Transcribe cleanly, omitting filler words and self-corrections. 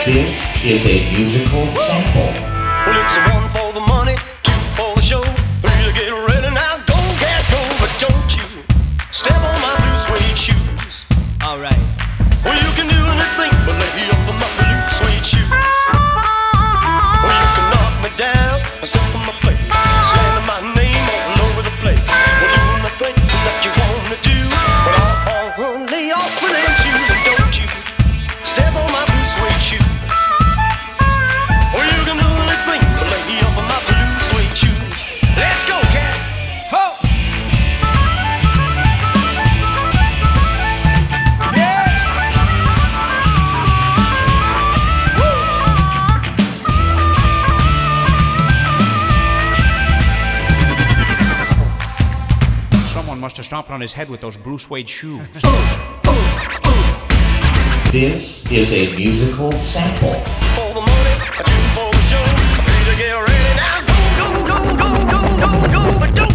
This is a musical sample. Well, it's a one for the money, two for the show, three to get ready now. Go, cat, go, but don't you step on my blue suede shoes. Alright. Well, you can do anything but lay me off of my blue suede shoes. Well, you can knock me down and step on my face, slamming my name all over the place. Well, doing the thing that you wanna do, but I'll lay off with them shoes, and don't you step on my blue suede shoes. Well, you can do anything but lay me off of my blue suede shoes. Let's go, cat. Ho! Someone must have stomped on his head with those blue suede shoes. This is a musical sample. For the money, two for the show, three to get ready now. Go, go, go, go, go, go, go, but don't